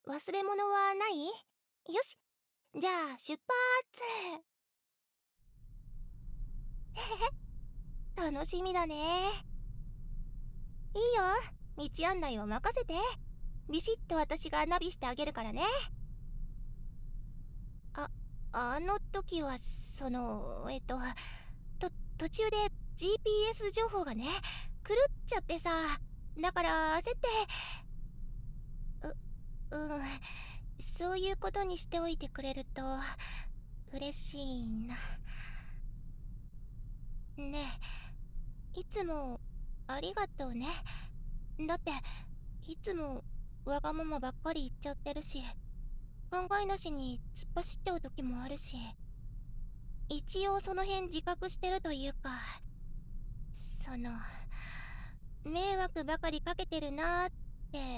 忘れ物はない？よし、じゃあ出発。楽しみだね。いいよ、道案内を任せて。ビシッと私がナビしてあげるからね。あ、あの時は、その、途中で GPS 情報がね、狂っちゃってさ。だから焦って、うん、そういうことにしておいてくれると、嬉しいな。ねえ、いつも、ありがとうね。だって、いつも、わがままばっかり言っちゃってるし、考えなしに突っ走っちゃう時もあるし、一応その辺自覚してるというか、その、迷惑ばかりかけてるなーって、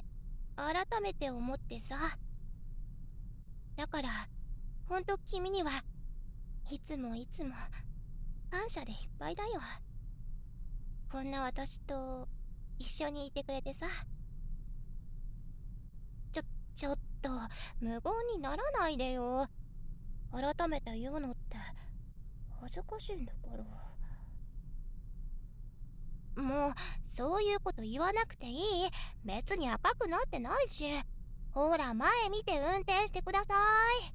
改めて思ってさ。だから、ほんと君には、いつもいつも、感謝でいっぱいだよ。こんな私と、一緒にいてくれてさ。ちょ、ちょっと、無言にならないでよ。改めて言うのって、恥ずかしいんだから。もう、そういうこと言わなくていい。別に赤くなってないし。ほら、前見て運転してください。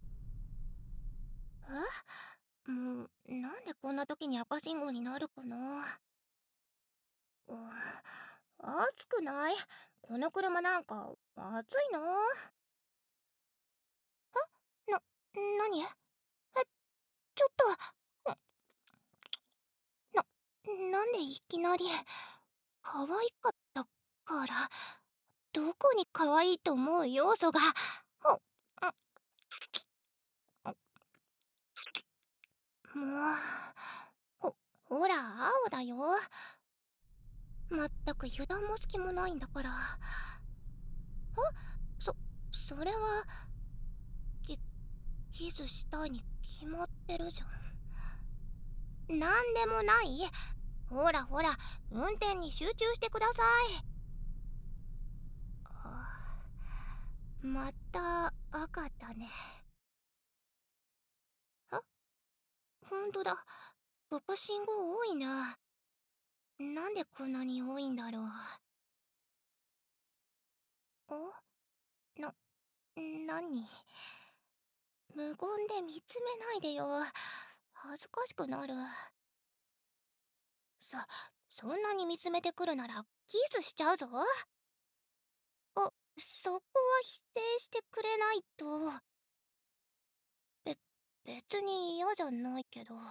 もう、なんでこんな時に赤信号になるかな。う暑くない？この車なんか、暑いな。なに？ちょっと、なんでいきなり、可愛かったから、どこに可愛いと思う要素が、ほ、あ、もう、ほ、ほら、青だよ。まったく油断も隙もないんだから。そ、それは、キ、キスしたいに決まってるじゃん。なんでもない。ほらほら、運転に集中してください。また赤だね。ほんとだ。ここ信号多いな。なんでこんなに多いんだろう。な、なに？無言で見つめないでよ。恥ずかしくなる。そんなに見つめてくるならキスしちゃうぞ。そこは否定してくれないと。べ、別に嫌じゃないけど。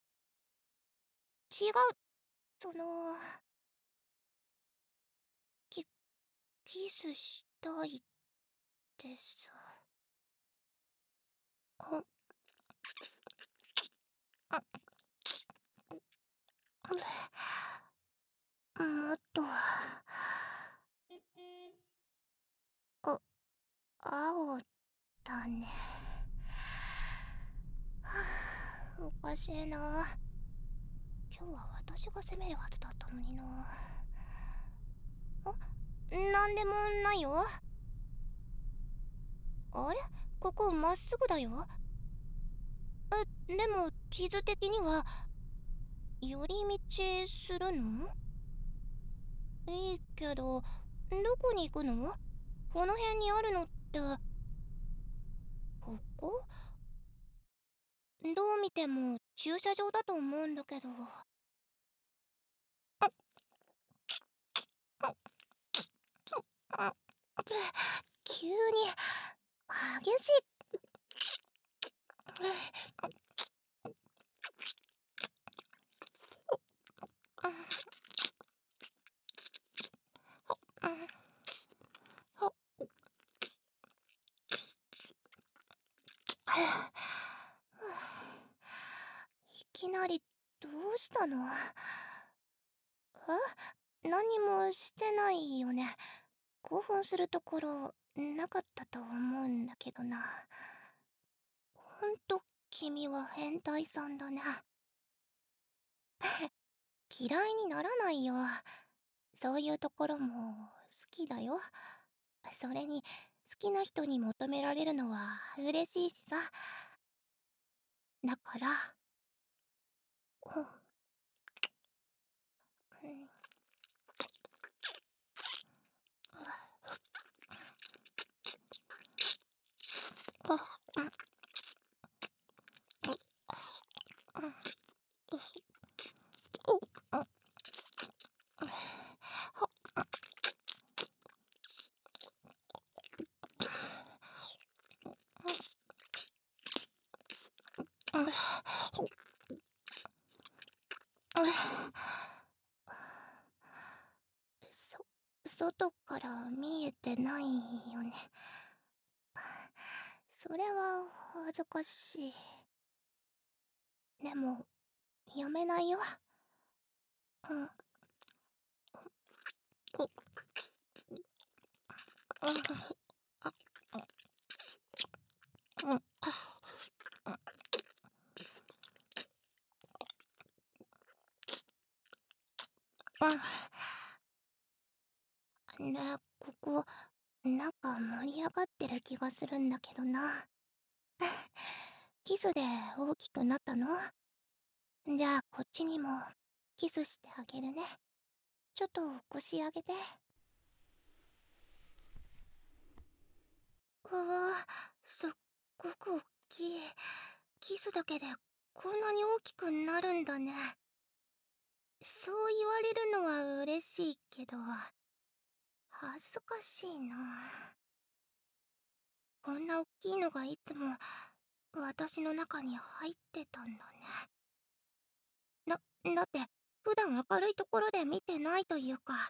違う、その、キ、キスしたいってさ。あ、あ、もっと、あ、青だね。おかしいな。今日は私が責めるはずだったのにな。なんでもないよ。あれ、ここまっすぐだよ。でも地図的には寄り道するの？いいけど、どこに行くの？この辺にあるのって、ここ？どう見ても駐車場だと思うんだけど。あ、急に激しい。いきなりどうしたの？何もしてないよね。興奮するところなかったと思うんだけどな。ほんと君は変態さんだね。嫌いにならないよ。そういうところも好きだよ。それに好きな人に求められるのは嬉しいしさ。だから、うん、うん、あ、うん、うん、うん、うん、外から見えてないよね。それは恥ずかしい。でも、やめないよ。うん、う、うん、うん、うん。ね、ここ、なんか盛り上がってる気がするんだけどな。キスで大きくなったの？じゃあこっちにもキスしてあげるね。ちょっと腰上げて。うわ、すっごく大きい。キスだけでこんなに大きくなるんだね。そう言われるのは嬉しいけど、恥ずかしいな。こんな大きいのがいつも私の中に入ってたんだね。だって普段明るいところで見てないというか、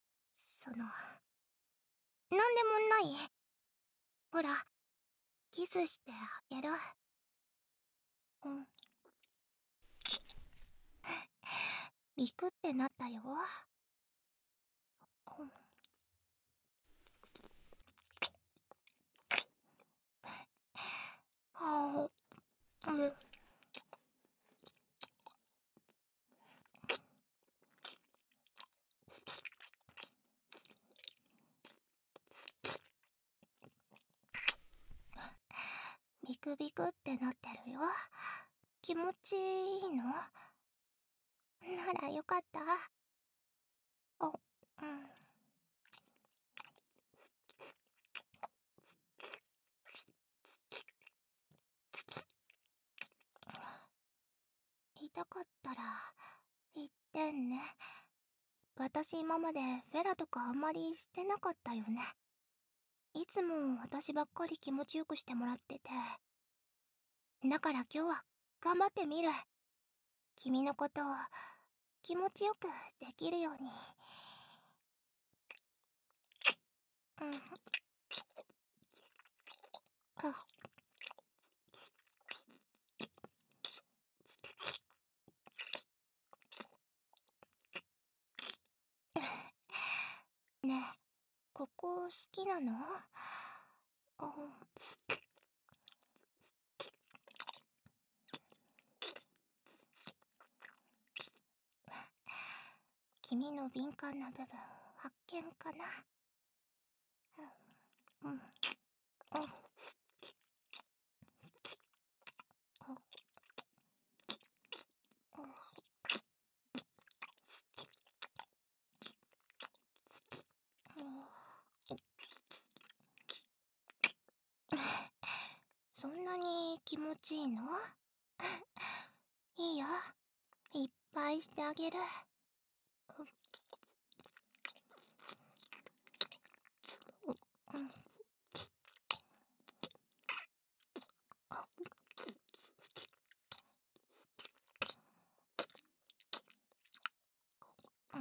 なんでもない。ほら、キスしてあげる。うん。ビクってなったよ。うん。はあ、うん。ビクビクってなってるよ。気持ちいいの？ならよかった。あ、うん。痛かったら言ってんね。私今までフェラとかあんまりしてなかったよね。いつも私ばっかり気持ちよくしてもらってて。だから今日は頑張ってみる。君のことを気持ちよくできるように。うん。あ、ねえ、ここ好きなの？あ、君の敏感な部分発見かな？うん、うん、そんなに気持ちいいの？いいよ、いっぱいしてあげる。うん、うん、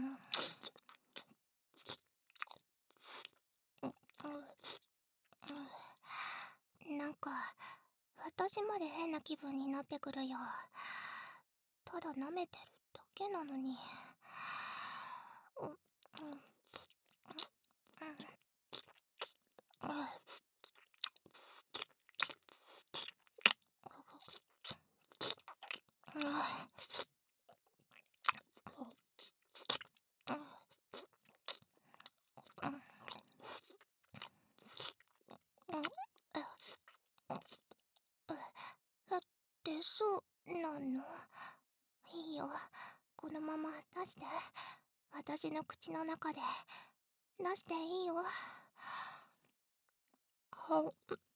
なんか私まで変な気分になってくるよ。ただ舐めてるだけなのに。うん、うん、うん、うん、うん、 そうなの？いいよ。このまま出して。私の口の中で。出していいよ。ほ、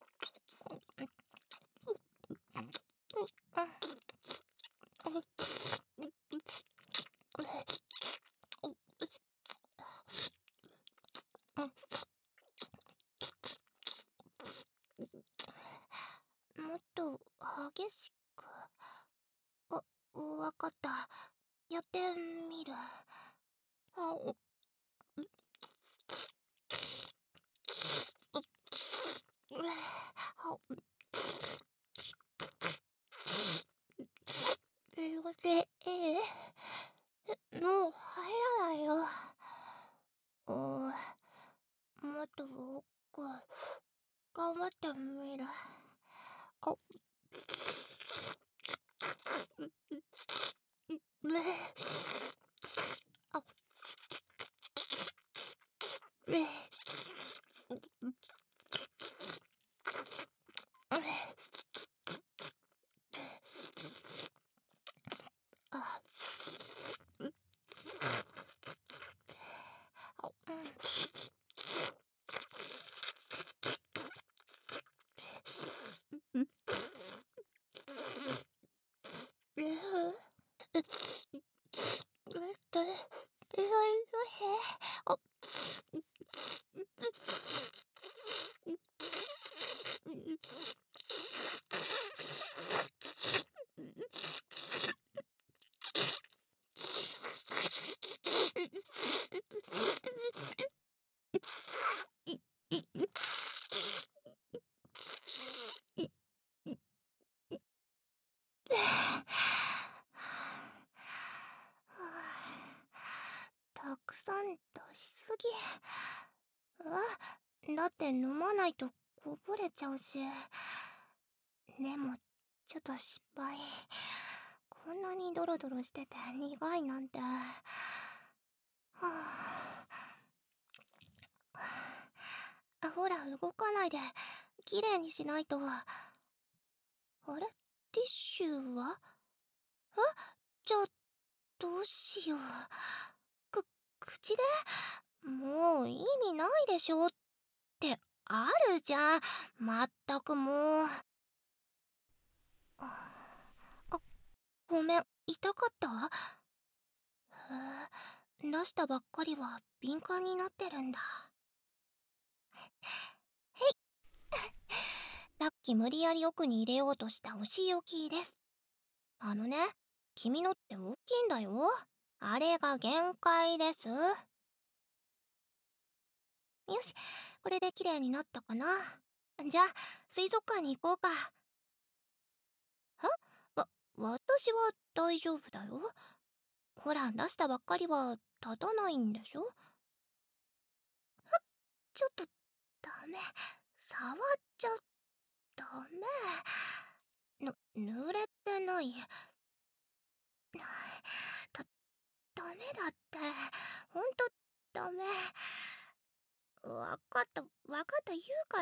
もっと激しく。わかった。やってみる。あ、もう入らないよ。もっと僕、頑張ってみる。あ、あ、あ、うん。あ、たくさん出しすぎ。だって飲まないとこぼれちゃうし。でも、ちょっと失敗。こんなにドロドロしてて苦いなんて。ほら、動かないで。きれいにしないと。あれ、ティッシュは？じゃあ、どうしよう。口で？もう意味ないでしょってあるじゃん。まったくもう。ごめん、痛かった？出したばっかりは敏感になってるんだ。へい。さっき無理やり奥に入れようとしたお仕置きです。君のって大きいんだよ。あれが限界です。よし、これで綺麗になったかな。じゃあ、水族館に行こうか。私は大丈夫だよ。ほら、出したばっかりは立たないんでしょ。ちょっと、ダメ。触っちゃダメ。濡れてない。だ、ダメだって。ほんと、ダメ。わかった、言うから。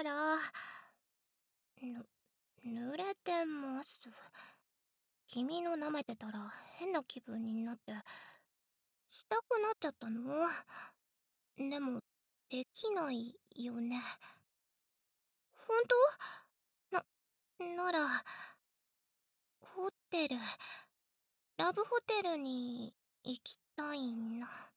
濡れてます。君の舐めてたら変な気分になって、したくなっちゃったの。でも、できないよね。ほんと？なら、ホテル、ラブホテルに行きたいな。